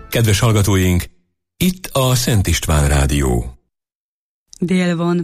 Kedves hallgatóink, itt a Szent István Rádió. Dél van.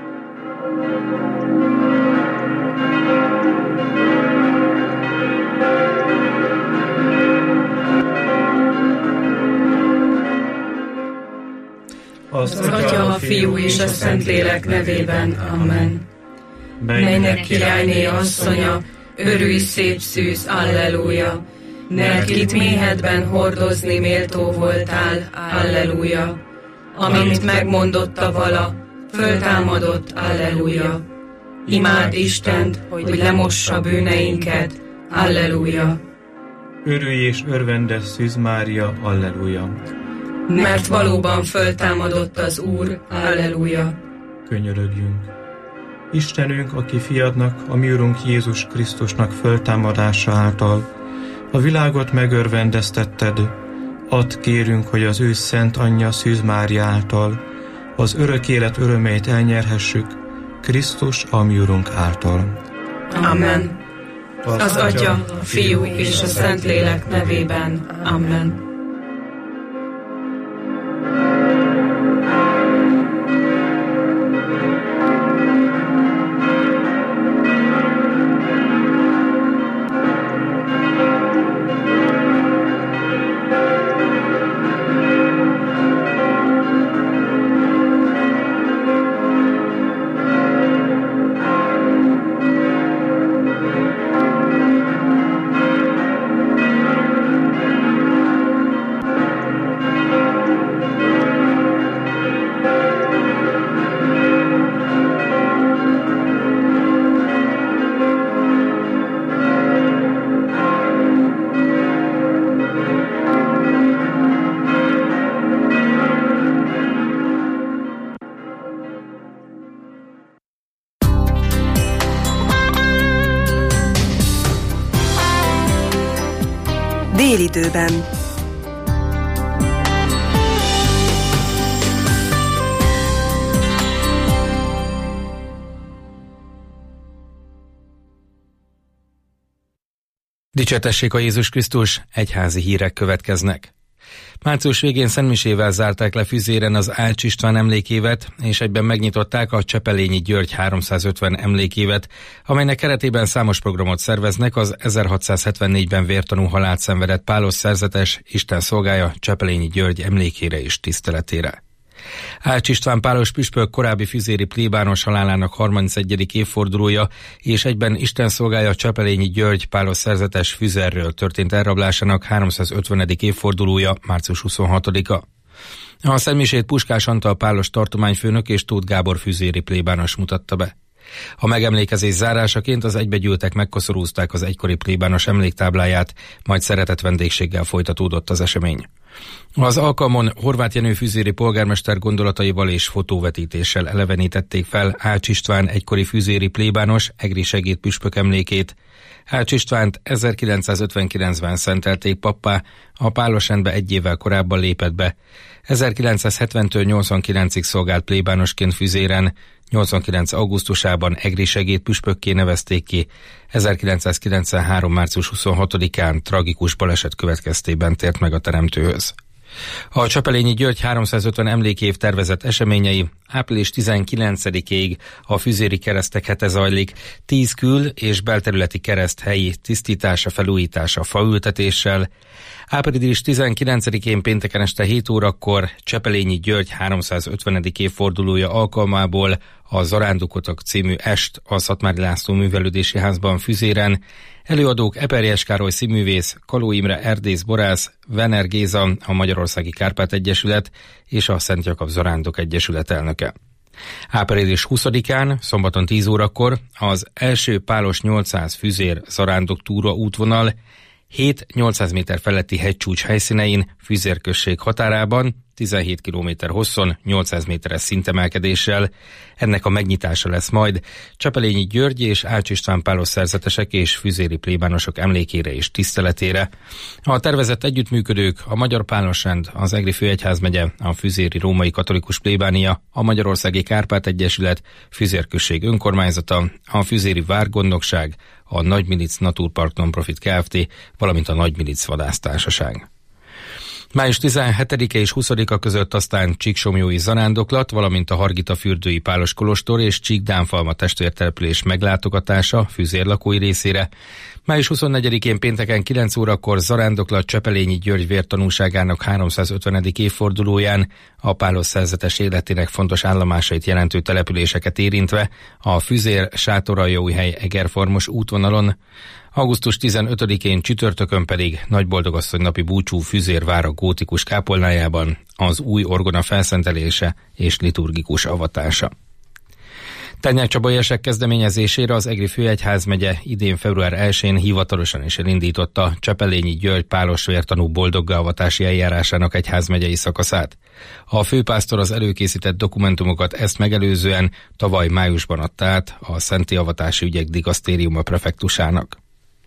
Az Atya, a Fiú és a Szentlélek nevében. Amen. Mennek királyné asszonya, örülj szép szűz, alleluja! Mert itt méhedben hordozni méltó voltál, alleluja! Amint megmondotta vala, föltámadott, alleluja! Imád Istent, hogy lemossa bűneinket, alleluja! Örülj és örvendes Szűz Mária, alleluja! Mert valóban föltámadott az Úr, alleluja! Könyörögjünk! Istenünk, aki fiadnak, a mi Urunk Jézus Krisztusnak föltámadása által a világot megörvendeztetted, add kérünk, hogy az ő szent anyja Szűz Mária által az örök élet örömeit elnyerhessük, Krisztus a mi Urunk által. Amen. Az Atya, a Fiú és a Szentlélek nevében. Amen. Délidőben. Dicsértessék a Jézus Krisztus, egyházi hírek következnek. Március végén szentmisével zárták le Füzéren az Ács István emlékévet, és egyben megnyitották a Csepelényi György 350 emlékévet, amelynek keretében számos programot szerveznek az 1674-ben vértanú halált szenvedett pálos szerzetes Isten szolgája Csepelényi György emlékére és tiszteletére. Ács István pálos püspök korábbi füzéri plébános halálának 31. évfordulója, és egyben Isten szolgája Csepelényi György pálos szerzetes Füzerről történt elrablásának 350. évfordulója, március 26-a. A szentmisét Puskás Antal pálos tartományfőnök és Tóth Gábor füzéri plébános mutatta be. A megemlékezés zárásaként az egybegyűltek megkoszorúzták az egykori plébános emléktábláját, majd szeretett vendégséggel folytatódott az esemény. Az alkalmon Horváth Jenő füzéri polgármester gondolataival és fotóvetítéssel elevenítették fel Ács István egykori füzéri plébános egri segédpüspök emlékét. Ács Istvánt 1959-ben szentelték pappá, a pálosrendbe egy évvel korábban lépett be. 1970-től 89-ig szolgált plébánosként Füzéren, 89. augusztusában egri segédpüspökké nevezték ki, 1993. március 26-án tragikus baleset következtében tért meg a Teremtőhöz. A Csepelényi György 350 emlékév tervezett eseményei április 19-ig a füzéri keresztek hete zajlik, 10 kül- és belterületi kereszt helyi tisztítása, felújítása, faültetéssel. Április 19-én pénteken este 7 órakor Csepelényi György 350. évfordulója alkalmából a Zarándukotok című est a Szatmári László Művelődési Házban Füzéren. Előadók Eperjes Károly színművész, Kaló Imre erdész borász, Vener Géza, a Magyarországi Kárpát Egyesület és a Szent Jakab Zarándok Egyesület elnöke. Április 20-án, szombaton 10 órakor az első pálos 800 füzér zarándok túra útvonal 7-800 méter feletti hegycsúcs helyszínein, Füzér község határában, 17 km hosszon, 800 méteres szintemelkedéssel. Ennek a megnyitása lesz majd Csepelényi György és Ács István pálos szerzetesek és füzéri plébánosok emlékére és tiszteletére. A tervezett együttműködők a Magyar Pálosrend, az Egri Főegyházmegye, a Füzéri Római Katolikus Plébánia, a Magyarországi Kárpát Egyesület, Füzér község önkormányzata, a Füzéri Várgondnokság, a Nagymilic Naturpark Nonprofit Kft., valamint a Nagymilic Vadásztársaság. Május 17-e és 20-a között aztán Csíksomlyói zarándoklat, valamint a Hargitafürdői Pálos kolostor és Csík-Dánfalma testvértelepülés meglátogatása Füzér lakói részére. Május 24-én pénteken 9 órakor zarándoklat Csepelényi György vértanúságának 350. évfordulóján a Pálos szerzetes életének fontos állomásait jelentő településeket érintve a Füzér-Sátoraljaújhely Egerfarmos útvonalon, augusztus 15-én csütörtökön pedig Nagyboldogasszony napi búcsú Füzér vára gótikus kápolnájában az új orgona felszentelése és liturgikus avatása. Tányák Csaba érsek kezdeményezésére az Egri főegyházmegye idén február 1-én hivatalosan is elindította Csepelényi György Pálos vértanú boldoggá avatási eljárásának egyházmegyei szakaszát. A főpásztor az előkészített dokumentumokat ezt megelőzően tavaly májusban adta át a Szenti Avatási Ügyek Dikasztériuma prefektusának.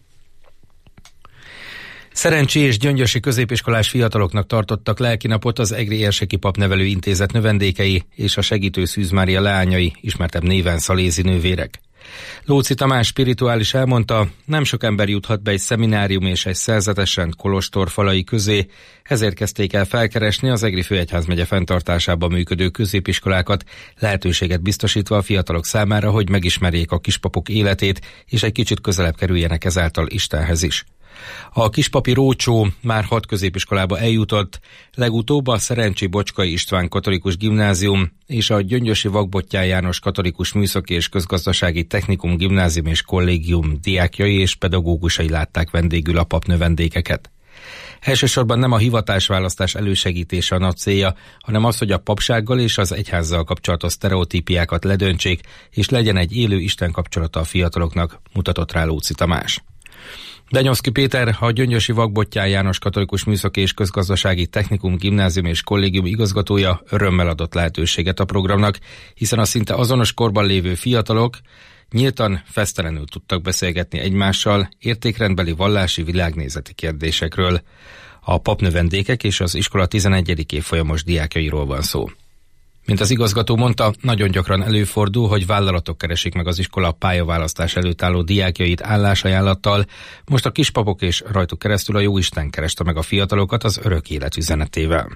Szerencsi és gyöngyösi középiskolás fiataloknak tartottak lelkinapot az Egri Érseki Papnevelő Intézet növendékei és a Segítő Szűz Mária leányai, ismertebb néven Szalézi nővérek. Lóczy Tamás spirituális elmondta, nem sok ember juthat be egy szeminárium és egy szerzetesen kolostor falai közé, ezért kezdték el felkeresni az Egri Főegyházmegye fenntartásában működő középiskolákat, lehetőséget biztosítva a fiatalok számára, hogy megismerjék a kispapok életét, és egy kicsit közelebb kerüljenek ezáltal Istenhez is. A kispapi rócsó már 6 középiskolába eljutott, legutóbb a Szerencsi Bocskai István Katolikus Gimnázium és a Gyöngyösi Vakbottyán János Katolikus Műszaki és Közgazdasági Technikum Gimnázium és Kollégium diákjai és pedagógusai látták vendégül a papnövendékeket. Elsősorban nem a hivatásválasztás elősegítése a nagy célja, hanem az, hogy a papsággal és az egyházzal kapcsolatos sztereotípiákat ledöntsék, és legyen egy élő Isten kapcsolata a fiataloknak, mutatott rá Lóczy Tamás. Danyoszki Péter, a Gyöngyösi Vakbottyán János Katolikus Műszaki és Közgazdasági Technikum Gimnázium és Kollégium igazgatója örömmel adott lehetőséget a programnak, hiszen a szinte azonos korban lévő fiatalok nyíltan, fesztelenül tudtak beszélgetni egymással értékrendbeli vallási világnézeti kérdésekről. A papnövendékek és az iskola 11. évfolyamos diákjairól van szó. Mint az igazgató mondta, nagyon gyakran előfordul, hogy vállalatok keresik meg az iskola pályaválasztás előtt álló diákjait állásajánlattal, most a kispapok és rajtuk keresztül a Jóisten kereste meg a fiatalokat az örök élet üzenetével.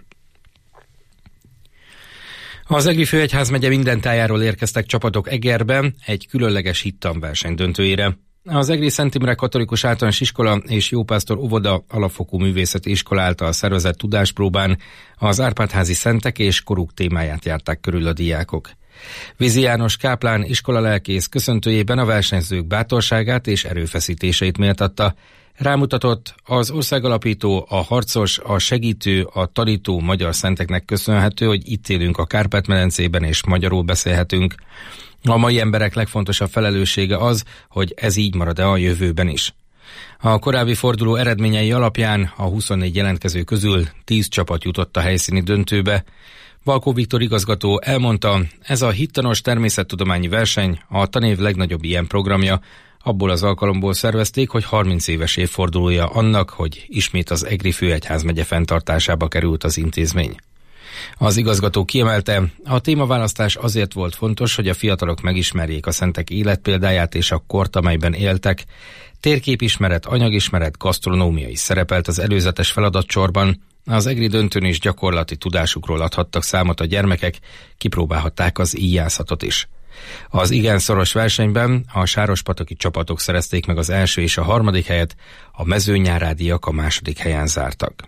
Az Egri Főegyházmegye minden tájáról érkeztek csapatok Egerben egy különleges hittanverseny döntőjére. Az Egri Szent Imre Katolikus Általános Iskola és Jópásztor Óvoda alapfokú művészeti iskola által szervezett tudáspróbán az Árpád-házi szentek és koruk témáját járták körül a diákok. Vizi János káplán iskolalelkész köszöntőjében a versenyzők bátorságát és erőfeszítéseit méltatta. Rámutatott, az országalapító, a harcos, a segítő, a tanító magyar szenteknek köszönhető, hogy itt élünk a Kárpát-medencében és magyarul beszélhetünk. A mai emberek legfontosabb felelőssége az, hogy ez így marad-e a jövőben is. A korábbi forduló eredményei alapján a 24 jelentkező közül 10 csapat jutott a helyszíni döntőbe. Valkó Viktor igazgató elmondta, ez a hittanos természettudományi verseny a tanév legnagyobb ilyen programja, abból az alkalomból szervezték, hogy 30 éves évfordulója annak, hogy ismét az Egri Főegyházmegye fenntartásába került az intézmény. Az igazgató kiemelte, a témaválasztás azért volt fontos, hogy a fiatalok megismerjék a szentek életpéldáját és a kort, amelyben éltek. Térképismeret, anyagismeret, gasztronómia is szerepelt az előzetes feladatsorban. Az egri döntőn is gyakorlati tudásukról adhattak számot a gyermekek, kipróbálhatták az íjászatot is. Az igen szoros versenyben a sárospataki csapatok szerezték meg az első és a harmadik helyet, a mezőnyárádiak a második helyen zártak.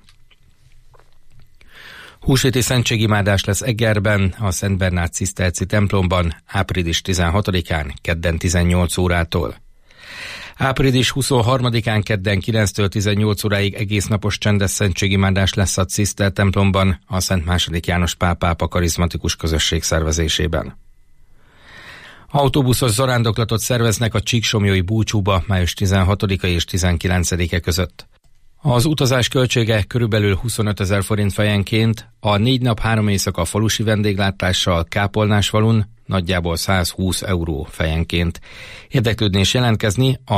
Húsvéti szentségimádás lesz Egerben, a Szent Bernát Ciszterci templomban április 16-án, kedden 18 órától. Április 23-án kedden 9-től 18 óráig egésznapos csendes szentségimádás lesz a Ciszter templomban, a Szent II. János Pál pápa karizmatikus közösség szervezésében. Autóbuszos zarándoklatot szerveznek a Csíksomlyói búcsúba május 16-a és 19-e között. Az utazás költsége körülbelül 25 000 forint fejenként, a 4 nap 3 éjszaka falusi vendéglátással Kápolnásfalun nagyjából 120 euró fejenként. Érdeklődni és jelentkezni a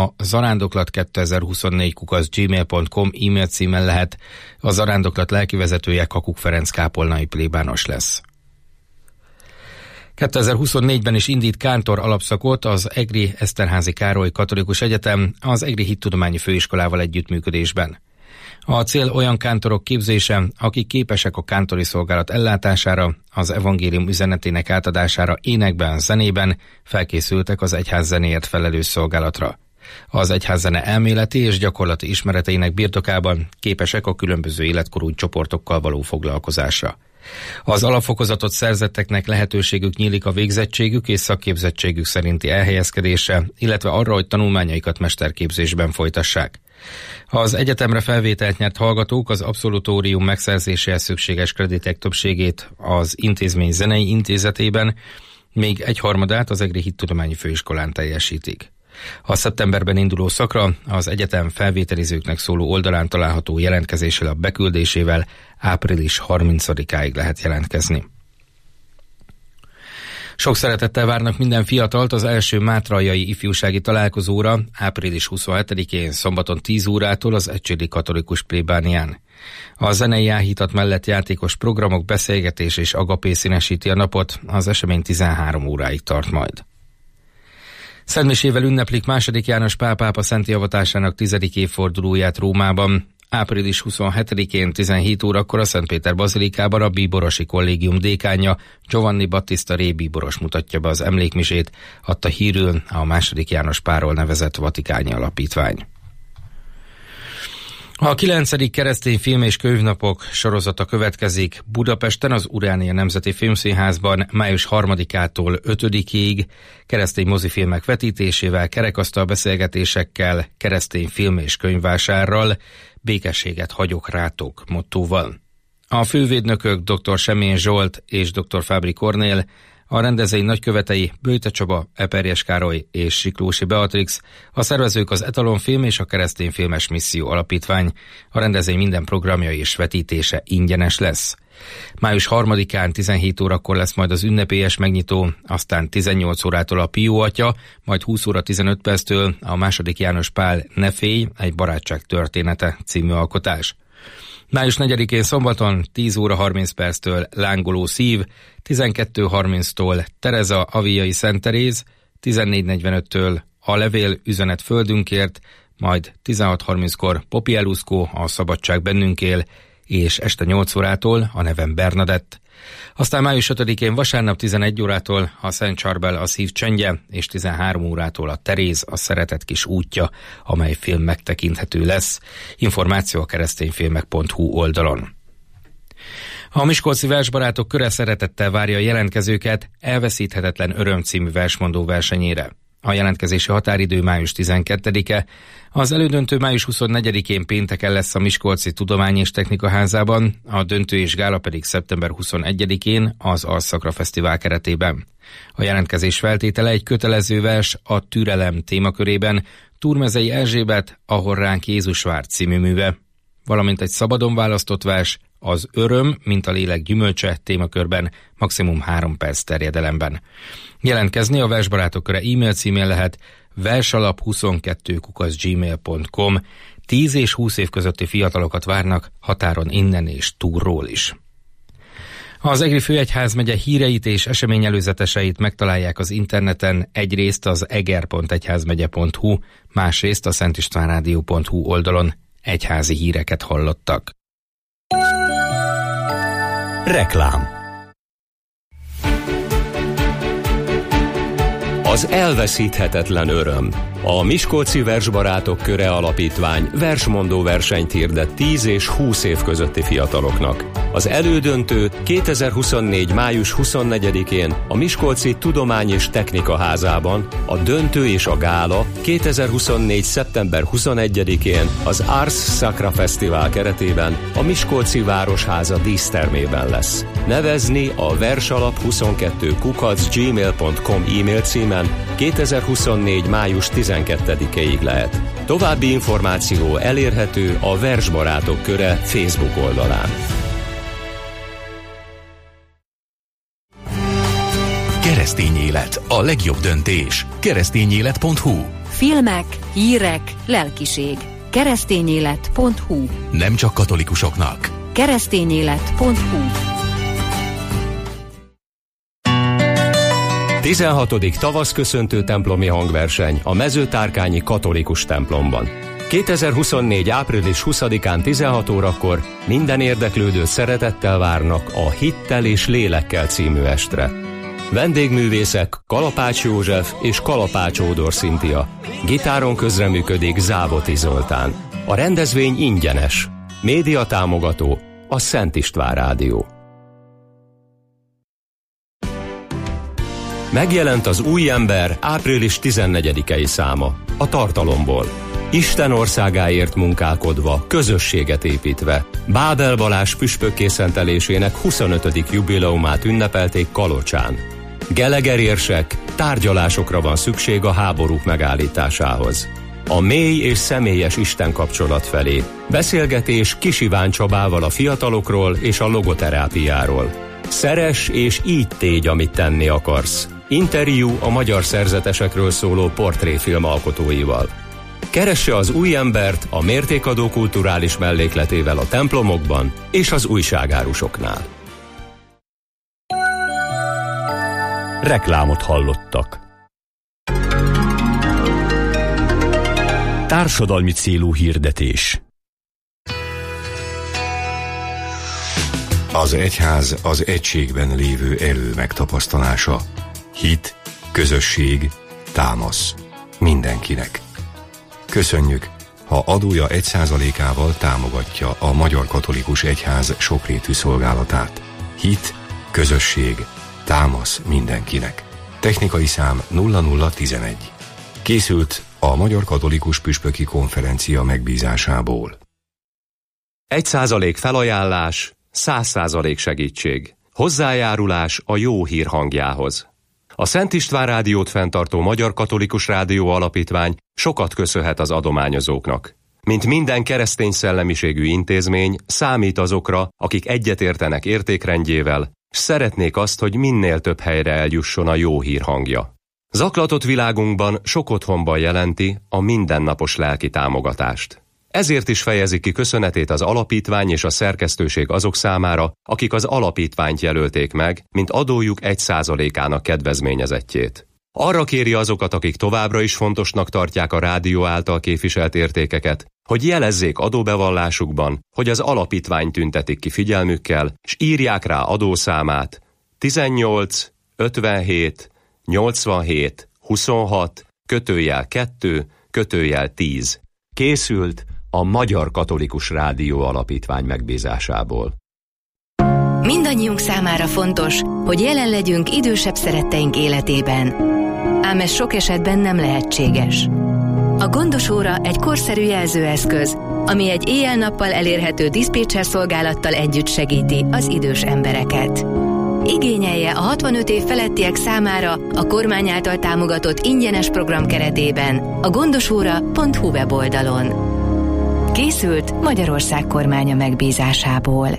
zarándoklat2024@gmail.com e-mail címen lehet. A zarándoklat lelkivezetője Kakuk Ferenc kápolnai plébános lesz. 2024-ben is indít kántor alapszakot az Egri Eszterházy Károly Katolikus Egyetem az Egri Hittudományi Főiskolával együttműködésben. A cél olyan kántorok képzése, akik képesek a kántori szolgálat ellátására, az evangélium üzenetének átadására énekben, zenében, felkészültek az egyház zenéért felelős szolgálatra. Az egyházzene elméleti és gyakorlati ismereteinek birtokában képesek a különböző életkorú csoportokkal való foglalkozásra. Az alapfokozatot szerzetteknek lehetőségük nyílik a végzettségük és szakképzettségük szerinti elhelyezkedésre, illetve arra, hogy tanulmányaikat mesterképzésben folytassák. Az egyetemre felvételt nyert hallgatók az abszolutórium megszerzéséhez szükséges kreditek többségét az intézmény zenei intézetében, még 1/3 az Egri Hittudományi Főiskolán teljesítik. A szeptemberben induló szakra az egyetem felvételizőknek szóló oldalán található jelentkezési lap beküldésével április 30-áig lehet jelentkezni. Sok szeretettel várnak minden fiatalt az első mátraljai ifjúsági találkozóra április 27-én szombaton 10 órától az Ecsedi Katolikus plébánián. A zenei áhítat mellett játékos programok, beszélgetés és agapé színesíti a napot, az esemény 13 óráig tart majd. Szentmisével ünneplik II. János Pál pápa szentté avatásának 10. évfordulóját Rómában. Április 27-én 17 órakor a Szentpéter bazilikában a bíborosi kollégium dékánja Giovanni Battista Re bíboros mutatja be az emlékmisét, adta hírül a II. János Pálról nevezett vatikáni alapítvány. A 9. keresztény film- és könyvnapok sorozata következik Budapesten az Uránia Nemzeti Filmszínházban május 3-ától 5-ig keresztény mozifilmek vetítésével, kerekasztal beszélgetésekkel, keresztény film- és könyvvásárral, békességet hagyok rátok mottóval. A fővédnökök dr. Semjén Zsolt és dr. Fábri Kornél, a rendezői nagykövetei Böjte Csaba, Eperjes Károly és Siklósi Beatrix, a szervezők az Etalon Film és a Keresztény Filmes Misszió Alapítvány. A rendezvény minden programja és vetítése ingyenes lesz. Május 3-án 17 órakor lesz majd az ünnepélyes megnyitó, aztán 18 órától a Pió Atya, majd 20 óra 15 perctől a II. János Pál Ne félj, egy barátság története című alkotás. Május 4-én szombaton 10 óra 30 perctől Lángoló szív, 12:30-tól Tereza Aviai Szent Teréz, 14:45-től A levél üzenet földünkért, majd 16:30-kor Popi Eluszkó, A szabadság bennünk él, és este 8 órától A nevem Bernadett. Aztán május 5-én vasárnap 11 órától a Szent Csarbel A szív csendje, és 13 órától a Teréz A szeretet kis útja, amely film megtekinthető lesz. Információ a keresztényfilmek.hu oldalon. A Miskolci Versbarátok köre szeretettel várja a jelentkezőket Elveszíthetetlen öröm című versmondó versenyére. A jelentkezési határidő május 12-e, az elődöntő május 24-én pénteken lesz a Miskolci Tudomány és Technika Házában, a döntő és gála pedig szeptember 21-én az Alszakra Fesztivál keretében. A jelentkezés feltétele egy kötelező vers a Türelem témakörében Túrmezei Erzsébet, Ahol ránk Jézus vár című műve, valamint egy szabadon választott vers az Öröm, mint a lélek gyümölcse témakörben maximum 3 perc terjedelemben. Jelentkezni a Versbarátok köre e-mail címén lehet versalap22@gmail.com. 10 és 20 év közötti fiatalokat várnak határon innen és túlról is. Az Egri Főegyházmegye híreit és eseményelőzeteseit megtalálják az interneten, egyrészt az eger.egyházmegye.hu, másrészt a szentistvánrádió.hu oldalon. Egyházi híreket hallottak. Reklám. Az elveszíthetetlen öröm. A Miskolci Versbarátok köre alapítvány versmondó versenyt hirdet 10 és 20 év közötti fiataloknak. Az elődöntő 2024. május 24-én a Miskolci Tudomány és Technika Házában, a döntő és a gála 2024. szeptember 21-én az Ars Sacra Fesztivál keretében a Miskolci Városháza dísztermében lesz. Nevezni a versalap22@gmail.com e-mail címen 2024. május 12-ig lehet. További információ elérhető a Versbarátok köre Facebook oldalán. Keresztény élet, a legjobb döntés. Keresztényélet.hu. Filmek, hírek, lelkiség. Keresztényélet.hu. Nem csak katolikusoknak. Keresztényélet.hu. 16. tavaszköszöntő templomi hangverseny a Mezőtárkányi katolikus templomban. 2024. április 20-án 16 órakor minden érdeklődőt szeretettel várnak a Hittel és Lélekkel című estre. Vendégművészek Kalapács József és Kalapács Ódor Szintia. Gitáron közreműködik Závoti Zoltán. A rendezvény ingyenes. Média támogató a Szent István Rádió. Megjelent az Új ember április 14-i száma. A tartalomból. Isten országáért munkálkodva, közösséget építve. Bábel Balázs püspökké szentelésének 25. jubileumát ünnepelték Kalocsán. Geleger érsek, tárgyalásokra van szükség a háborúk megállításához. A mély és személyes Isten kapcsolat felé. Beszélgetés Kis Iván Csabával a fiatalokról és a logoterápiáról. Szeress és így tégy, amit tenni akarsz. Interjú a magyar szerzetesekről szóló portréfilm alkotóival. Keresse az Új embert a Mértékadó kulturális mellékletével a templomokban és az újságárusoknál. Reklámot hallottak. Társadalmi célú hirdetés. Az egyház az egységben lévő erő megtapasztalása. Hit, közösség, támasz. Mindenkinek. Köszönjük, ha adója 1%-ával támogatja a Magyar Katolikus Egyház sokrétű szolgálatát. Hit, közösség, támasz mindenkinek. Technikai szám 0011. Készült a Magyar Katolikus Püspöki Konferencia megbízásából. 1% felajánlás, 100% segítség. Hozzájárulás a jó hír hangjához. A Szent István Rádiót fenntartó Magyar Katolikus Rádió Alapítvány sokat köszönhet az adományozóknak. Mint minden keresztény szellemiségű intézmény, számít azokra, akik egyetértenek értékrendjével, s szeretnék azt, hogy minél több helyre eljusson a jó hír hangja. Zaklatott világunkban sok otthonban jelenti a mindennapos lelki támogatást. Ezért is fejezi ki köszönetét az alapítvány és a szerkesztőség azok számára, akik az alapítványt jelölték meg, mint adójuk 1%-ának kedvezményezettjét. Arra kéri azokat, akik továbbra is fontosnak tartják a rádió által képviselt értékeket, hogy jelezzék adóbevallásukban, hogy az alapítvány tüntetik ki figyelmükkel, és írják rá adószámát 18 57 87 26 /2 /10. Készült a Magyar Katolikus Rádió Alapítvány megbízásából. Mindannyiunk számára fontos, hogy jelen legyünk idősebb szeretteink életében. Ám ez sok esetben nem lehetséges. A Gondos óra egy korszerű jelzőeszköz, ami egy éjjel-nappal elérhető diszpécser szolgálattal együtt segíti az idős embereket. Igényelje a 65 év felettiek számára a kormány által támogatott ingyenes program keretében a gondosóra.hu weboldalon. Készült Magyarország kormánya megbízásából.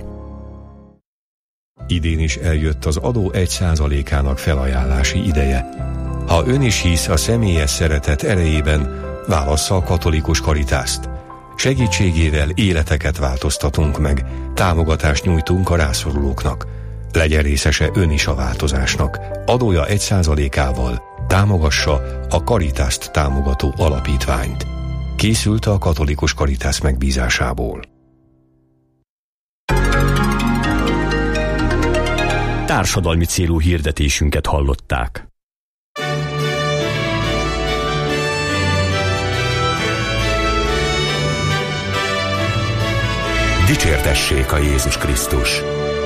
Idén is eljött az adó 1%-ának felajánlási ideje. Ha ön is hisz a személyes szeretet erejében, válassza a katolikus Karitást. Segítségével életeket változtatunk meg, támogatást nyújtunk a rászorulóknak. Legyen részese ön is a változásnak. Adója 1%-ával támogassa a Karitást támogató alapítványt. Készült a katolikus Karitász megbízásából. Társadalmi célú hirdetésünket hallották. Dicsértessék a Jézus Krisztus!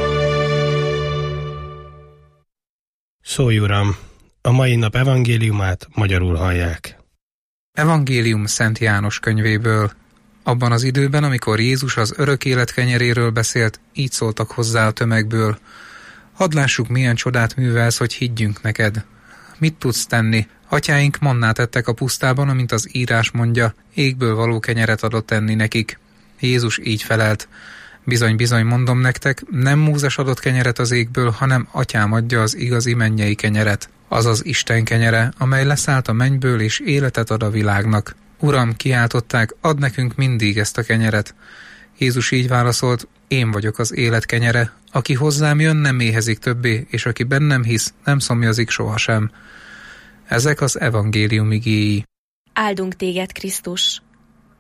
Szólj, Uram! A mai nap evangéliumát magyarul hallják. Evangélium Szent János könyvéből. Abban az időben, amikor Jézus az örök élet kenyeréről beszélt, így szóltak hozzá a tömegből. Hadd lássuk, milyen csodát művelsz, hogy higgyünk neked. Mit tudsz tenni? Atyáink mannát ettek a pusztában, amint az írás mondja, égből való kenyeret adott enni nekik. Jézus így felelt. Bizony, bizony, mondom nektek, nem Mózes adott kenyeret az égből, hanem Atyám adja az igazi mennyei kenyeret. Azaz Isten kenyere, amely leszállt a mennyből és életet ad a világnak. Uram, kiáltották, add nekünk mindig ezt a kenyeret. Jézus így válaszolt, én vagyok az élet kenyere, aki hozzám jön, nem éhezik többé, és aki bennem hisz, nem szomjazik sohasem. Ezek az evangélium igéi. Áldunk téged, Krisztus!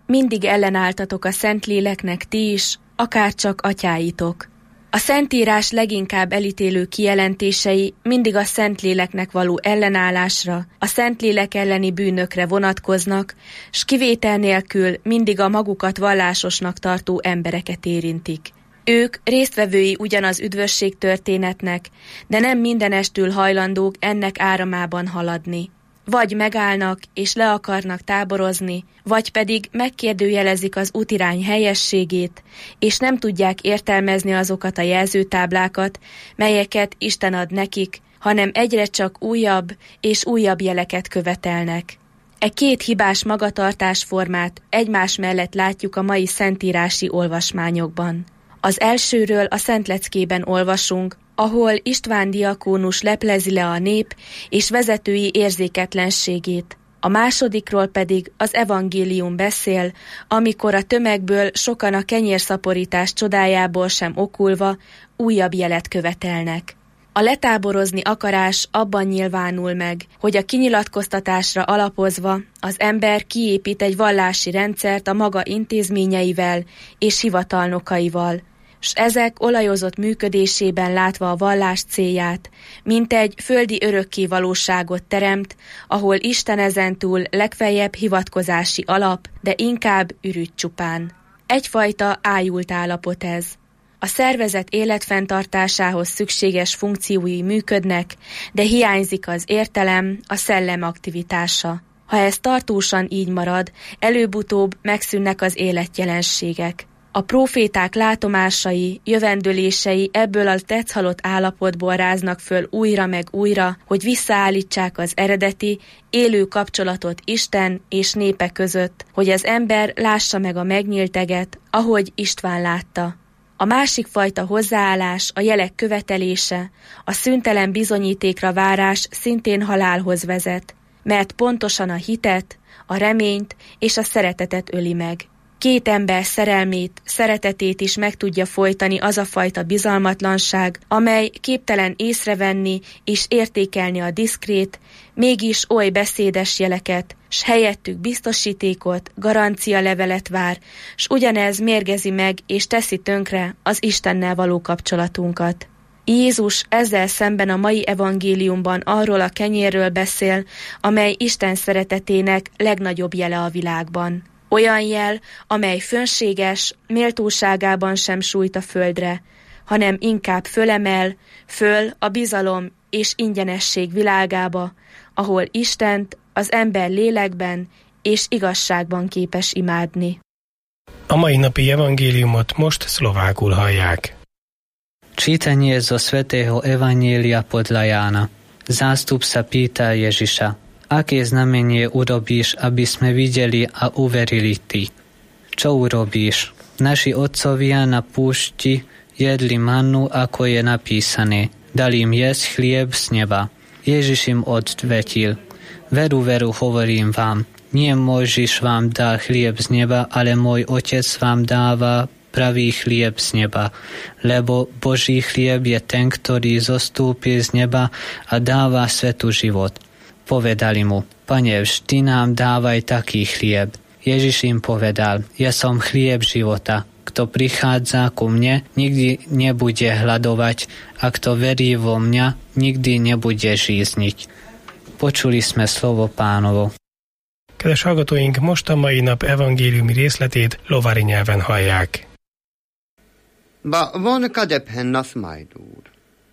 mindig ellenálltatok a Szentléleknek ti is, akárcsak atyáitok. A Szentírás leginkább elítélő kijelentései mindig a Szentléleknek való ellenállásra, a Szentlélek elleni bűnökre vonatkoznak, s kivétel nélkül mindig a magukat vallásosnak tartó embereket érintik. Ők résztvevői ugyanaz üdvösség történetnek, de nem mindenestül hajlandók ennek áramában haladni. Vagy megállnak és le akarnak táborozni, vagy pedig megkérdőjelezik az útirány helyességét, és nem tudják értelmezni azokat a jelzőtáblákat, melyeket Isten ad nekik, hanem egyre csak újabb és újabb jeleket követelnek. E két hibás magatartásformát egymás mellett látjuk a mai szentírási olvasmányokban. Az elsőről a Szentleckében olvasunk, ahol István diakónus leplezi le a nép és vezetői érzéketlenségét. A másodikról pedig az evangélium beszél, amikor a tömegből sokan a kenyérszaporítás csodájából sem okulva újabb jelet követelnek. A letáborozni akarás abban nyilvánul meg, hogy a kinyilatkoztatásra alapozva az ember kiépít egy vallási rendszert a maga intézményeivel és hivatalnokaival, s ezek olajozott működésében látva a vallás célját, mint egy földi örökké valóságot teremt, ahol Isten ezentúl legfeljebb hivatkozási alap, de inkább ürügy csupán. Egyfajta ájult állapot ez. A szervezet életfenntartásához szükséges funkciói működnek, de hiányzik az értelem, a szellem aktivitása. Ha ez tartósan így marad, előbb-utóbb megszűnnek az életjelenségek. A próféták látomásai, jövendőlései ebből a tetszhalott állapotból ráznak föl újra meg újra, hogy visszaállítsák az eredeti, élő kapcsolatot Isten és népe között, hogy az ember lássa meg a megnyílt eget, ahogy István látta. A másik fajta hozzáállás, a jelek követelése, a szüntelen bizonyítékra várás szintén halálhoz vezet, mert pontosan a hitet, a reményt és a szeretetet öli meg. Két ember szerelmét, szeretetét is meg tudja folytani az a fajta bizalmatlanság, amely képtelen észrevenni és értékelni a diszkrét, mégis oly beszédes jeleket, s helyettük biztosítékot, garancialevelet vár, s ugyanez mérgezi meg és teszi tönkre az Istennel való kapcsolatunkat. Jézus ezzel szemben a mai evangéliumban arról a kenyérről beszél, amely Isten szeretetének legnagyobb jele a világban. Olyan jel, amely fönséges, méltóságában sem sújt a földre, hanem inkább fölemel, föl a bizalom és ingyenesség világába, ahol Istent az ember lélekben és igazságban képes imádni. A mai napi evangéliumot most szlovákul hallják. Čítanie zo svätého Evanjelia podľa Jána. Zástupca pýta Ježiša: Aké znamenie urobíš, aby sme videli a uverili ty? Čo urobíš? Naši otcovia na púšti jedli mannu, ako je napísané. Dal im jesť chlieb z neba. Ježiš im odvetil: Veru, veru, hovorím vám, nie Mojžiš vám dá chlieb z neba, ale môj Otec vám dáva pravý chlieb z neba, lebo Boží chlieb je ten, ktorý zostúpi z neba a dáva svetu život. Povedali mu: Pane, vždy nám dávaj taký chlieb. Ježiš im povedal: Ja som chlieb života. Kto prichádza ku mne, nikdy nebude hladovať, a kto verí vo mňa, nikdy nebude žízniť. Počuli sme slovo Pánovo. Kedves hallgatóink, most a mai nap evangéliumi részletét lovári nyelven hallják. Ba von kadephennas majdur.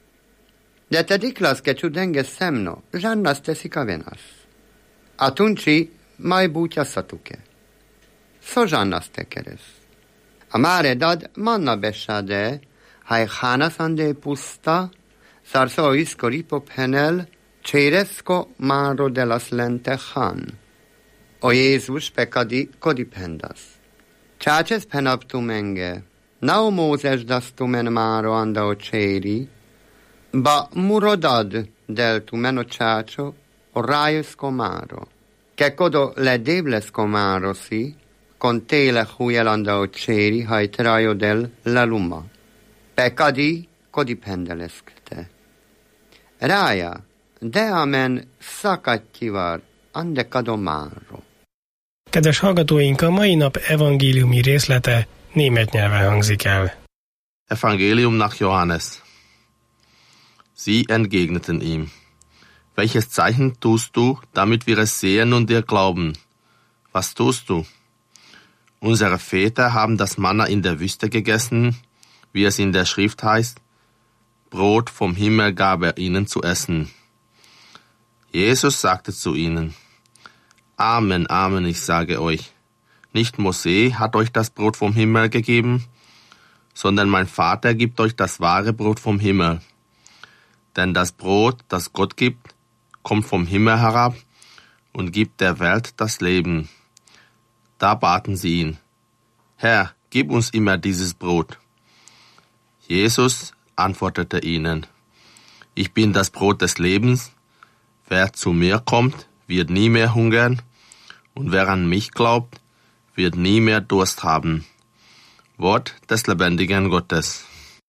De te diklas ke čudenge semno, žannas te si kavenas. A tunči maj bútja satuke. So žannas te keres. A mare dad manna besade, haj hanas ande pusta, sarso iskori pophenel, cséresko máro de las lente han. O Jézus pekadi kodipendas. Csácses penaptumenge, nao Mózes dastumen máro anda o cséri, ba murodad deltumen o csácso, o rájusko máro. Ke kodo le dévlesko máro si, con téle hujel anda o cséri, haj trajo del la luma. Pekadi kodipendeleskte. Rája, de amen szakattivar, ande kado máro. Kedves hallgatóink, a mai nap evangéliumi részlete német nyelven hangzik el. Evangelium nach Johannes. Sie entgegneten ihm: Welches Zeichen tust du, damit wir es sehen und dir glauben? Was tust du? Unsere Väter haben das Manna in der Wüste gegessen, wie es in der Schrift heißt: Brot vom Himmel gab er ihnen zu essen. Jesus sagte zu ihnen: Amen, Amen, ich sage euch, nicht Mose hat euch das Brot vom Himmel gegeben, sondern mein Vater gibt euch das wahre Brot vom Himmel. Denn das Brot, das Gott gibt, kommt vom Himmel herab und gibt der Welt das Leben. Da baten sie ihn: Herr, gib uns immer dieses Brot. Jesus antwortete ihnen: Ich bin das Brot des Lebens. Wer zu mir kommt, wird nie mehr hungern, und wer an mich glaubt, wird nie mehr Durst haben. Wort des lebendigen Gottes.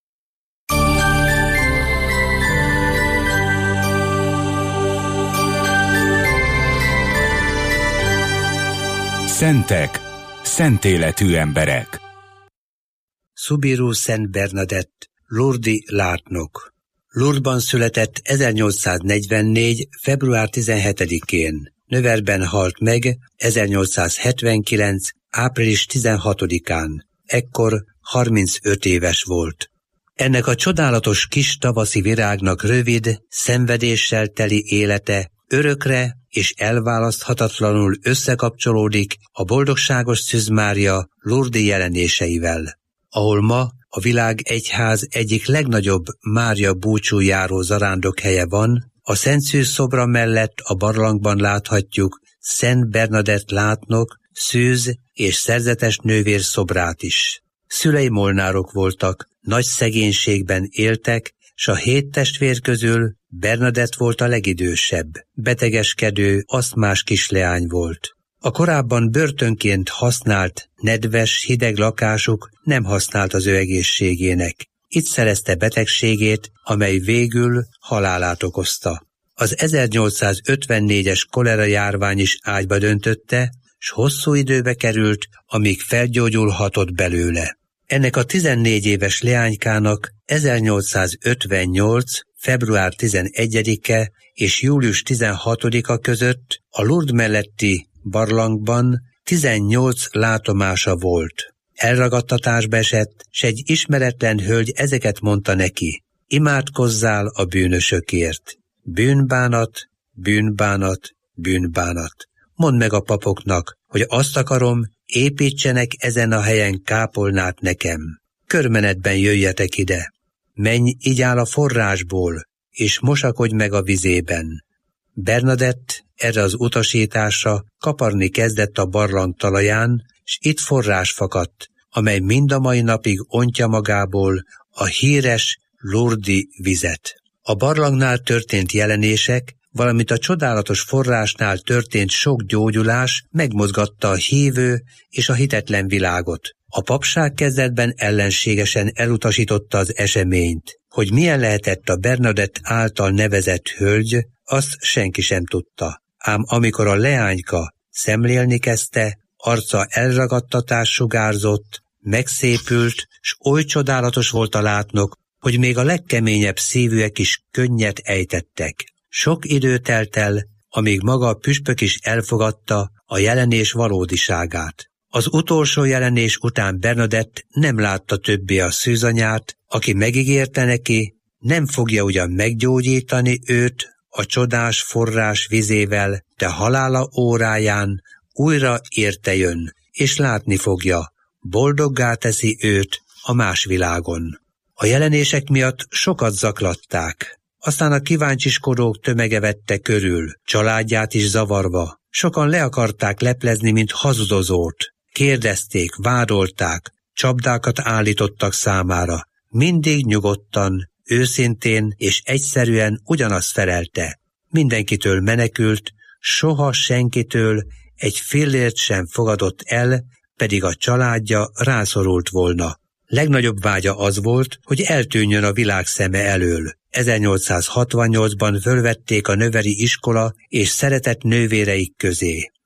Szentek, szent életű emberek. Subiru Szent Bernadett, Lourdes látnok. Lourdesban született 1844. február 17-én. Növerben halt meg 1879. április 16-án. Ekkor 35 éves volt. Ennek a csodálatos kis tavaszi virágnak rövid, szenvedéssel teli élete örökre és elválaszthatatlanul összekapcsolódik a boldogságos Szűz Mária Lourdes jelenéseivel, ahol ma a világ egyház egyik legnagyobb Mária búcsújáró zarándokhelye van. A Szent Szűz szobra mellett a barlangban láthatjuk Szent Bernadett látnok, szűz és szerzetes nővér szobrát is. Szülei molnárok voltak, nagy szegénységben éltek, s a 7 testvér közül Bernadett volt a legidősebb, betegeskedő, asztmás kisleány volt. A korábban börtönként használt, nedves, hideg lakásuk nem használt az ő egészségének. Itt szerezte betegségét, amely végül halálát okozta. Az 1854-es kolera járvány is ágyba döntötte, s hosszú időbe került, amíg felgyógyulhatott belőle. Ennek a 14 éves leánykának 1858. február 11-e és július 16-a között a Lourdes melletti barlangban 18 látomása volt. Elragadtatásba esett, s egy ismeretlen hölgy ezeket mondta neki: imádkozzál a bűnösökért. Bűnbánat, bűnbánat, bűnbánat. Mondd meg a papoknak, hogy azt akarom, építsenek ezen a helyen kápolnát nekem. Körmenetben jöjjetek ide. Menj, igyál a forrásból, és mosakodj meg a vizében. Bernadett erre az utasításra kaparni kezdett a barlang talaján, s itt forrás fakadt, amely mind a mai napig ontja magából a híres Lourdes vizet. A barlangnál történt jelenések, valamint a csodálatos forrásnál történt sok gyógyulás megmozgatta a hívő és a hitetlen világot. A papság kezdetben ellenségesen elutasította az eseményt. Hogy milyen lehetett a Bernadett által nevezett hölgy, azt senki sem tudta. Ám amikor a leányka szemlélni kezdte, arca elragadtatás sugárzott, megszépült, s oly csodálatos volt a látnok, hogy még a legkeményebb szívűek is könnyet ejtettek. Sok idő telt el, amíg maga a püspök is elfogadta a jelenés valódiságát. Az utolsó jelenés után Bernadett nem látta többé a szűzanyát, aki megígérte neki, nem fogja ugyan meggyógyítani őt a csodás forrás vizével, de halála óráján újra érte jön, és látni fogja, boldoggá teszi őt a más világon. A jelenések miatt sokat zaklatták. Aztán a kíváncsiskodók tömege vette körül, családját is zavarva. Sokan le akarták leplezni, mint hazudozót. Kérdezték, vádolták, csapdákat állítottak számára. Mindig nyugodtan, őszintén és egyszerűen ugyanazt felelte. Mindenkitől menekült, soha senkitől egy fillért sem fogadott el, pedig a családja rászorult volna. Legnagyobb vágya az volt, hogy eltűnjön a világ szeme elől. 1868-ban fölvették a növeri iskola és szeretett nővéreik közé.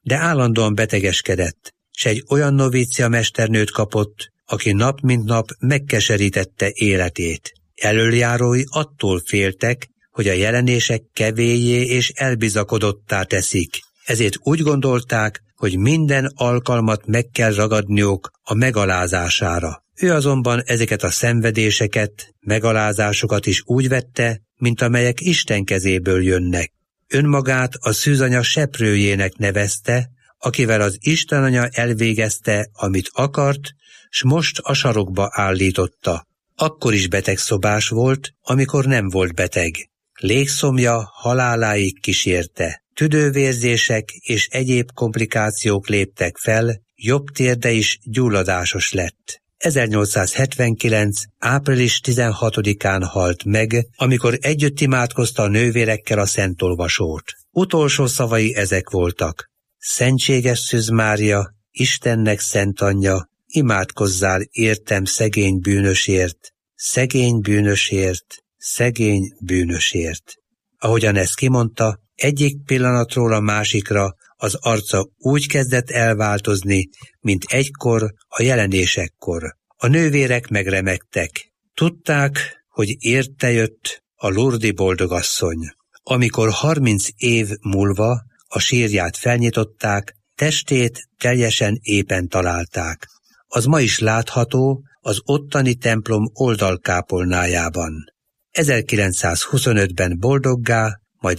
de állandóan betegeskedett, s egy olyan novícia mesternőt kapott, aki nap mint nap megkeserítette életét. Elöljárói attól féltek, hogy a jelenések kevélyé és elbizakodottá teszik. Ezért úgy gondolták, hogy minden alkalmat meg kell ragadniuk a megalázására. Ő azonban ezeket a szenvedéseket, megalázásokat is úgy vette, mint amelyek Isten kezéből jönnek. Önmagát a szűzanya seprőjének nevezte, akivel az Istenanya elvégezte, amit akart, s most a sarokba állította. Akkor is betegszobás volt, amikor nem volt beteg. Légszomja haláláig kísérte. Tüdővérzések és egyéb komplikációk léptek fel, jobb térde is gyulladásos lett. 1879. április 16-án halt meg, amikor együtt imádkozta a nővérekkel a Szentolvasót. Utolsó szavai ezek voltak: Szentséges Szűz Mária, Istennek szent anyja, imádkozzál értem szegény bűnösért, szegény bűnösért, szegény bűnösért. Ahogyan ezt kimondta, egyik pillanatról a másikra az arca úgy kezdett elváltozni, mint egykor a jelenésekkor. A nővérek megremegtek. Tudták, hogy érte jött a lurdi boldogasszony. Amikor 30 év múlva a sírját felnyitották, testét teljesen épen találták. Az ma is látható az ottani templom oldalkápolnájában. 1925-ben boldoggá, majd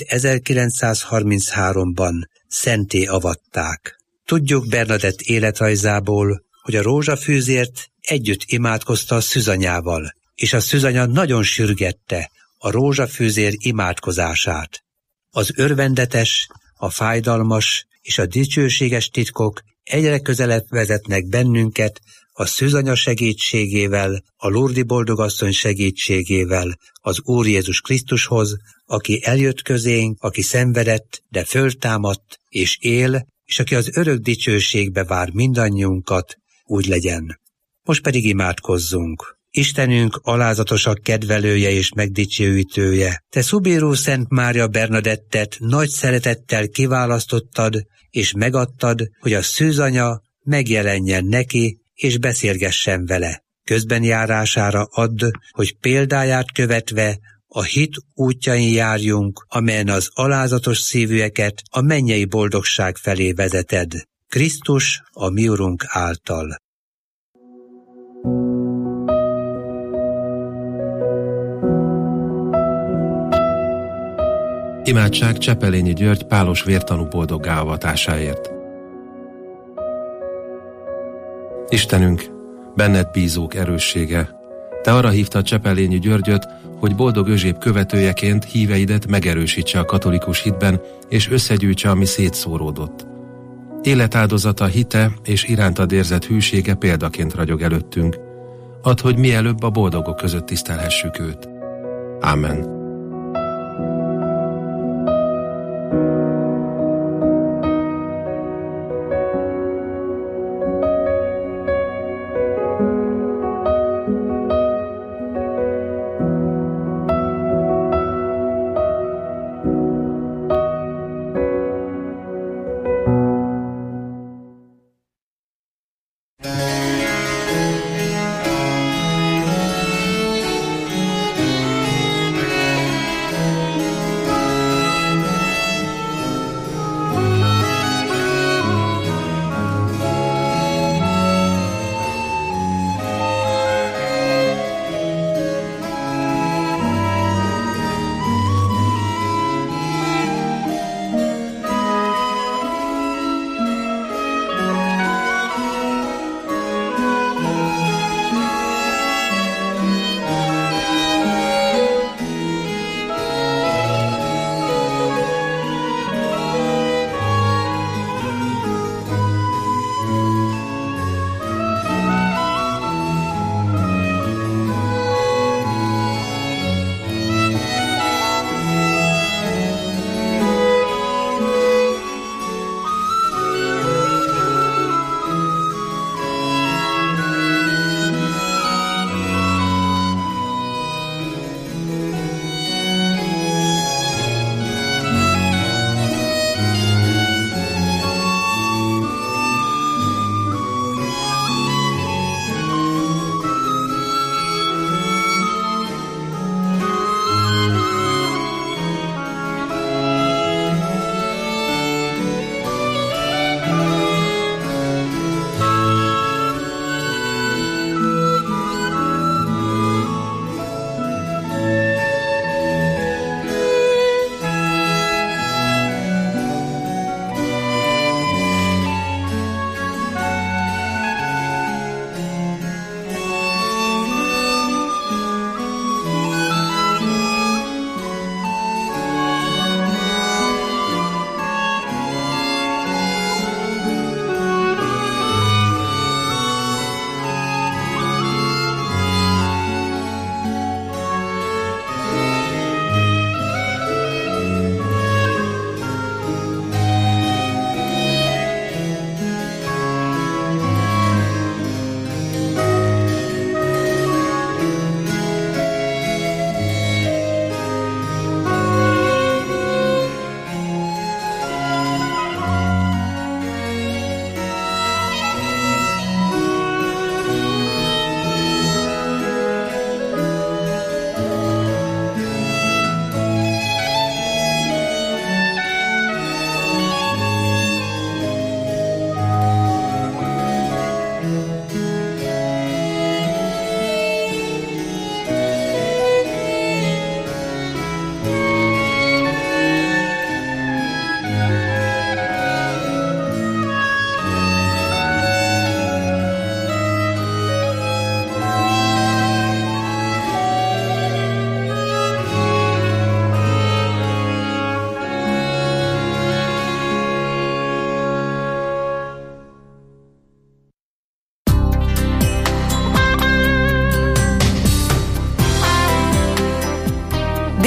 1933-ban szenté avatták. Tudjuk Bernadett életrajzából, hogy a rózsafűzért együtt imádkozta a szűzanyával, és a szűzanya nagyon sürgette a rózsafűzér imádkozását. Az örvendetes, a fájdalmas és a dicsőséges titkok egyre közelebb vezetnek bennünket a szűzanya segítségével, a lurdi boldogasszony segítségével az Úr Jézus Krisztushoz, aki eljött közénk, aki szenvedett, de föltámadt és él, és aki az örök dicsőségbe vár mindannyiunkat, úgy legyen. Most pedig imádkozzunk. Istenünk alázatosak kedvelője és megdicsőítője, te Szubirú Szent Mária Bernadettet nagy szeretettel kiválasztottad, és megadtad, hogy a szűzanya megjelenjen neki, és beszélgessen vele. Közben járására add, hogy példáját követve a hit útjain járjunk, amelyen az alázatos szívűeket a mennyei boldogság felé vezeted. Krisztus, a mi Urunk által. Imádság Csepelényi György pálos vértanú boldoggá avatásáért. Istenünk, benned bízók erőssége, te arra hívtad Csepelényi Györgyöt, hogy boldog Özséb követőjeként híveidet megerősítse a katolikus hitben, és összegyűjtse, ami szétszóródott. Életáldozata, hite és irántad érzett hűsége példaként ragyog előttünk. Add, hogy mielőbb a boldogok között tisztelhessük őt. Ámen.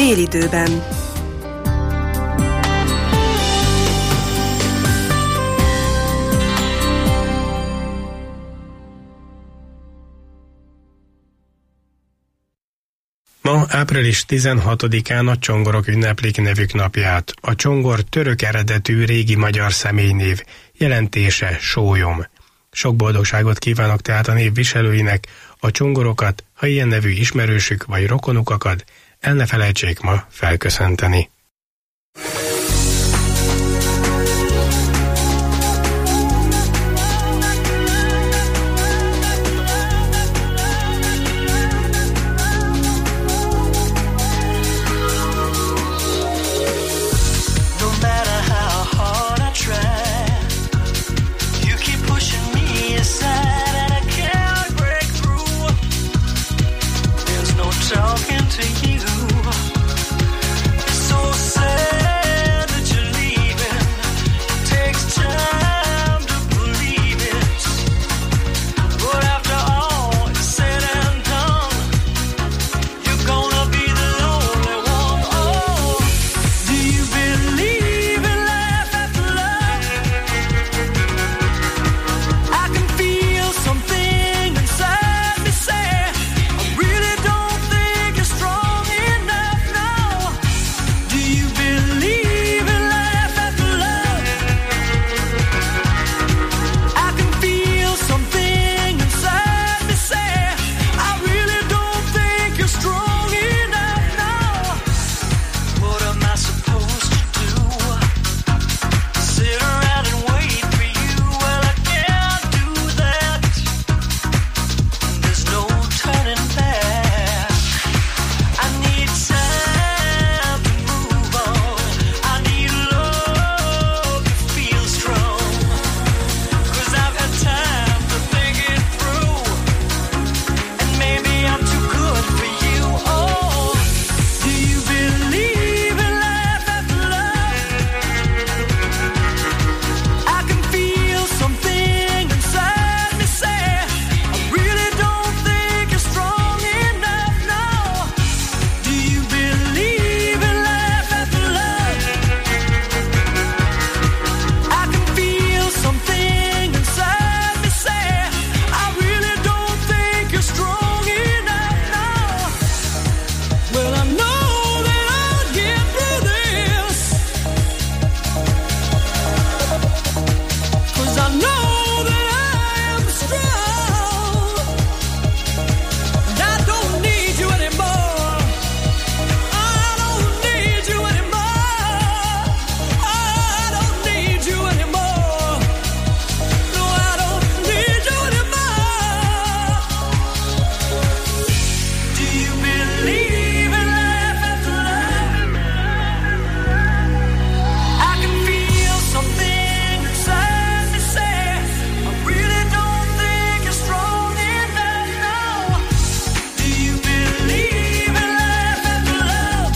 Délidőben. Ma április 16-án a csongorok ünneplik nevük napját. A csongor török eredetű régi magyar személynév, jelentése sólyom. Sok boldogságot kívánok tehát a név viselőinek, a csongorokat, ha ilyen nevű ismerősük vagy rokonuk akad, el ne felejtsék ma felköszönteni. Talking to you, it's so sad that you're leaving. It takes time to believe it, but after all is said and done, you're gonna be the lonely one. Oh, do you believe in life after love? I can feel something inside me say, I really don't think you're strong enough now. Do you believe in life after love? I can feel something inside me say, I really don't think you're strong enough now. What am I supposed to do? Sit around and wait for you? Well, I can't do that. There's no turning back. I need time to move on. I need love to feel strong. 'Cause I've had time to think it through. And maybe I'm too good for you. Oh, do you believe in life after love? I can feel something inside me say, I really don't think you're strong enough now. Do you believe in life after love? I can feel something inside me say, I really don't think you're strong enough now. Well, I know that I'll get through this, 'cause I know that I am strong. And I don't need you anymore. I don't need you anymore. I don't need you anymore. No, I don't need you anymore. Do you believe in life after love? I can feel something inside me say, I really don't think you're strong enough now. Do you believe in life after love?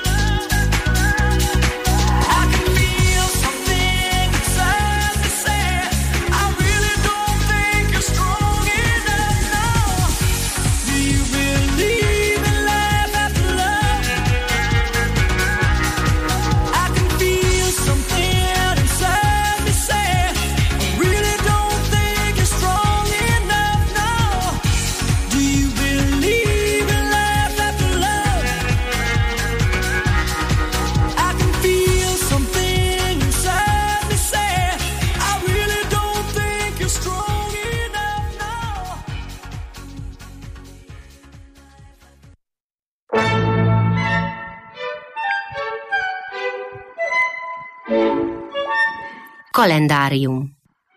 I can feel something inside me say, I really don't think you're strong enough now. Do you believe in life after love? I can feel something inside me say, I really don't think you're strong enough now. Do you believe in life after love? I can feel something inside me say, I really don't think you're strong enough now. Kalendárium.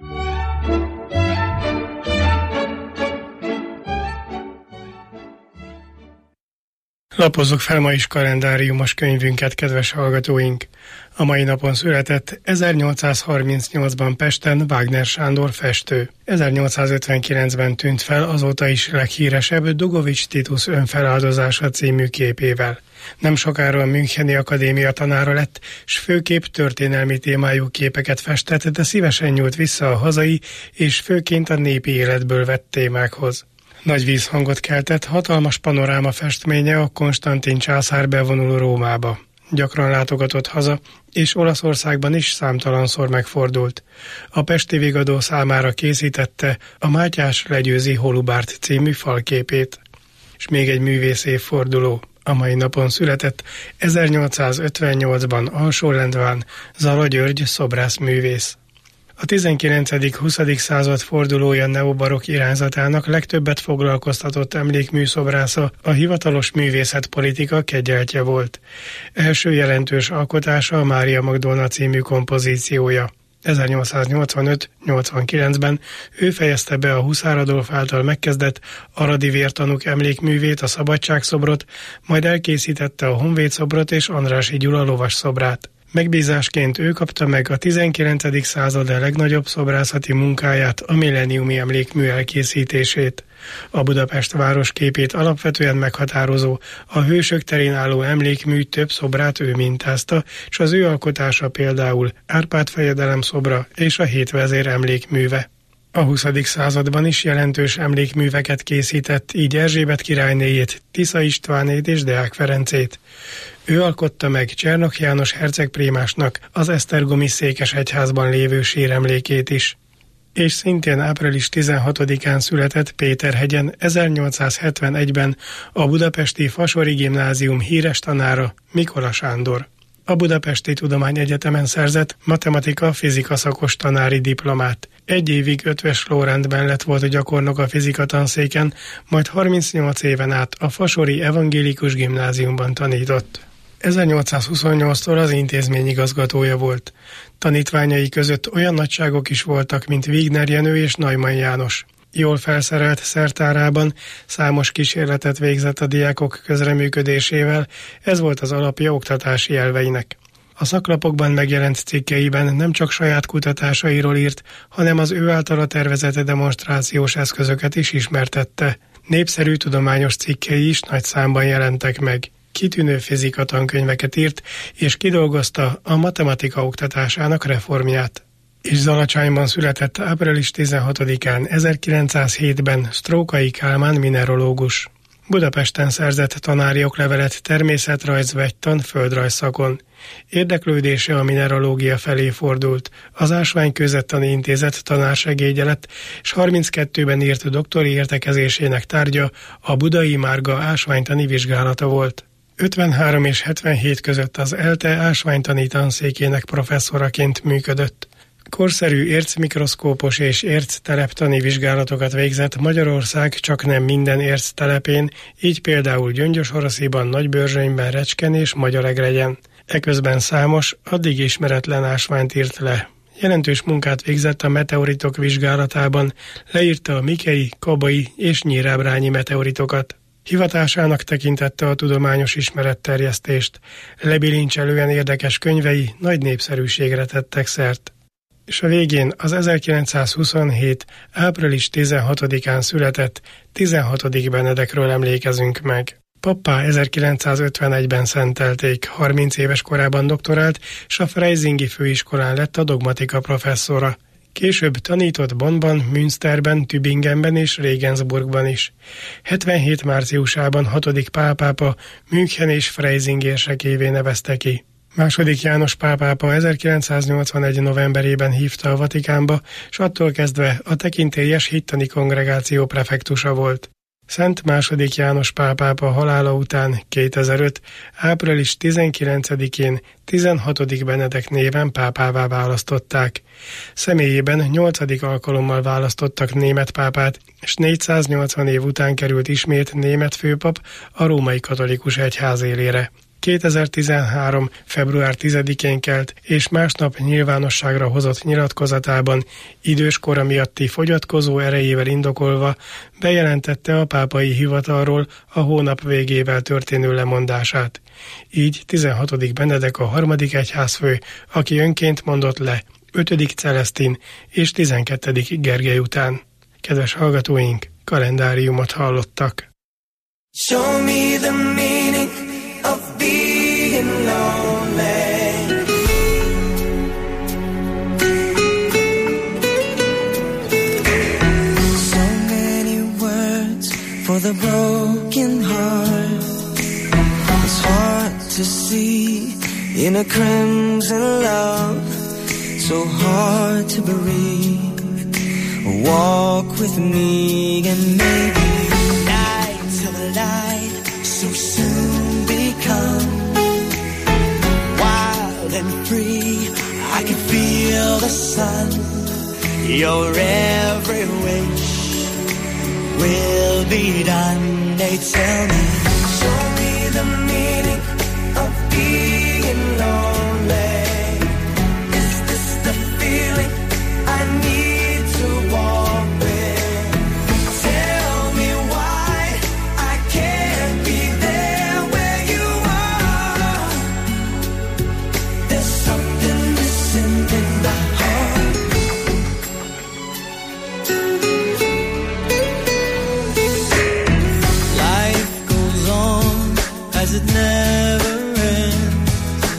Lapozzuk fel ma is kalendáriumos könyvünket, kedves hallgatóink. A mai napon született 1838-ban Pesten Wagner Sándor festő. 1859-ben tűnt fel azóta is leghíresebb Dugovics Titus önfeláldozása című képével. Nem sokára a Müncheni Akadémia tanára lett, s főképp történelmi témájú képeket festett, de szívesen nyúlt vissza a hazai és főként a népi életből vett témákhoz. Nagy vízhangot keltett, hatalmas panoráma festménye a Konstantin császár bevonuló Rómába. Gyakran látogatott haza, és Olaszországban is számtalanszor megfordult. A pesti vigadó számára készítette a Mátyás legyőzi Holubárt című falképét. És még egy művész évforduló. A mai napon született 1858-ban Alsólendván Zala György szobrászművész. A 19.-20. század fordulója neobarokk irányzatának legtöbbet foglalkoztatott emlékműszobrásza a hivatalos művészetpolitika kegyeltje volt. Első jelentős alkotása a Mária Magdolna című kompozíciója. 1885-89-ben ő fejezte be a Huszár Adolf által megkezdett aradi vértanúk emlékművét, a Szabadságszobrot, majd elkészítette a Honvéd szobrot és Andrássy Gyula lovas szobrát. Megbízásként ő kapta meg a 19. század legnagyobb szobrászati munkáját, a millenniumi emlékmű elkészítését. A Budapest városképét alapvetően meghatározó, a Hősök terén álló emlékmű több szobrát ő mintázta, és az ő alkotása például Árpád fejedelem szobra és a Hétvezér emlékműve. A 20. században is jelentős emlékműveket készített, így Erzsébet királynéjét, Tisza Istvánét és Deák Ferencét. Ő alkotta meg Csernok János hercegprímásnak az esztergomi székesegyházban lévő síremlékét is. És szintén április 16-án született Péterhegyen 1871-ben a budapesti Fasori Gimnázium híres tanára, Mikola Sándor. A Budapesti Tudományegyetemen szerzett matematika-fizika szakos tanári diplomát. Egy évig Eötvös Lórántben lett volt gyakornok a fizika tanszéken, majd 38 éven át a Fasori Evangélikus Gimnáziumban tanított. 1828-tól az intézmény igazgatója volt. Tanítványai között olyan nagyságok is voltak, mint Wigner Jenő és Neumann János. Jól felszerelt szertárában számos kísérletet végzett a diákok közreműködésével, ez volt az alapja oktatási elveinek. A szaklapokban megjelent cikkeiben nem csak saját kutatásairól írt, hanem az ő általa tervezett demonstrációs eszközöket is ismertette. Népszerű tudományos cikkei is nagy számban jelentek meg. Kitűnő fizika tankönyveket írt, és kidolgozta a matematika oktatásának reformját. És Zalacsányban született április 16-án 1907-ben Strókai Kálmán mineralógus. Budapesten szerzett tanári oklevelet természetrajz vegytan földrajz szakon. Érdeklődése a mineralógia felé fordult, az Ásványkőzettani Intézet tanársegédje lett, és 32-ben írt doktori értekezésének tárgya a Budai Márga ásványtani vizsgálata volt. 53 és 77 között az ELTE ásványtani tanszékének professzoraként működött. Korszerű ércmikroszkópos és ércteleptani vizsgálatokat végzett Magyarország csaknem minden érctelepén, így például Gyöngyös-Orosziban, Nagybörzsönyben, Recskén és Magyaregregyen. Eközben számos, addig ismeretlen ásványt írt le. Jelentős munkát végzett a meteoritok vizsgálatában, leírta a mikei, kabai és nyírábrányi meteoritokat. Hivatásának tekintette a tudományos ismeretterjesztést, lebilincselően érdekes könyvei nagy népszerűségre tettek szert. És a végén az 1927. április 16-án született 16. Benedekről emlékezünk meg. Pappá 1951-ben szentelték, 30 éves korában doktorált, és a Freisingi főiskolán lett a dogmatika professzora. Később tanított Bonnban, Münsterben, Tübingenben és Regensburgban is. 77 márciusában 6. Pál pápa München és Freising érsekévé nevezte ki. II. János Pál pápa 1981. novemberében hívta a Vatikánba, és attól kezdve a tekintélyes hittani kongregáció prefektusa volt. Szent II. János Pál pápa halála után 2005. április 19-én 16. Benedek néven pápává választották. Személyében 8. alkalommal választottak német pápát, és 480 év után került ismét német főpap a római katolikus egyház élére. 2013. február 10-én kelt, és másnap nyilvánosságra hozott nyilatkozatában idős kora miatti fogyatkozó erejével indokolva bejelentette a pápai hivatalról a hónap végével történő lemondását. Így 16. Benedek a harmadik egyházfő, aki önként mondott le 5. Celesztin és 12. Gergely után. Kedves hallgatóink, kalendáriumot hallottak. Show me the meaning of being lonely. So many words aching heart. It's hard to see in a crimson love, so hard to breathe. Walk with me and maybe night till the light so soon become wild and free. I can feel the sun. Your every wish will be done. They tell me, show me the meaning of being lonely. Is this the feeling I need to walk with? Tell me why I can't be there where you are. There's something missing in my heart. Life goes on as it never ends.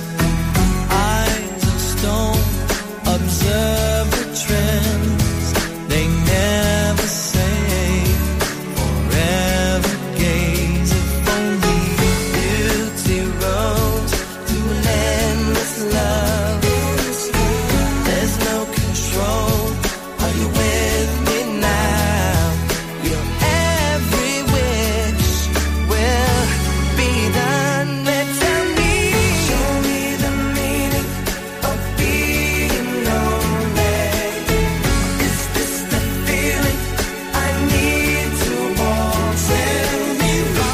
Eyes of stone observe the trends. They never say forever gaze. If only beauty rose to an endless love. There's no control. Are you with me now? Your every wish will be done. Tell me, show me the meaning of being lonely. Is this the feeling I need to walk? Tell me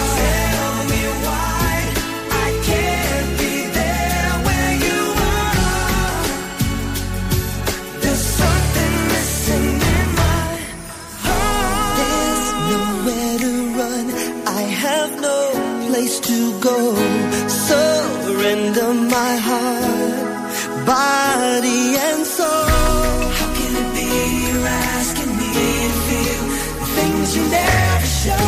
why I can't be there where you are. There's something missing in my heart. There's nowhere to run. I have no place to go. Surrender my heart, body and soul. How can it be you're asking me to feel the things you never show?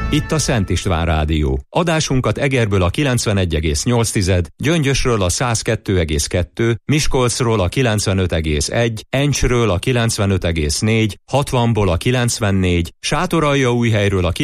Itt a Szent István Rádió. Adásunkat Egerből a 91,8, Gyöngyösről a 102,2, Miskolcról a 95,1, Encsről a 95,4, 60-ból a 94, Sátoraljaújhelyről a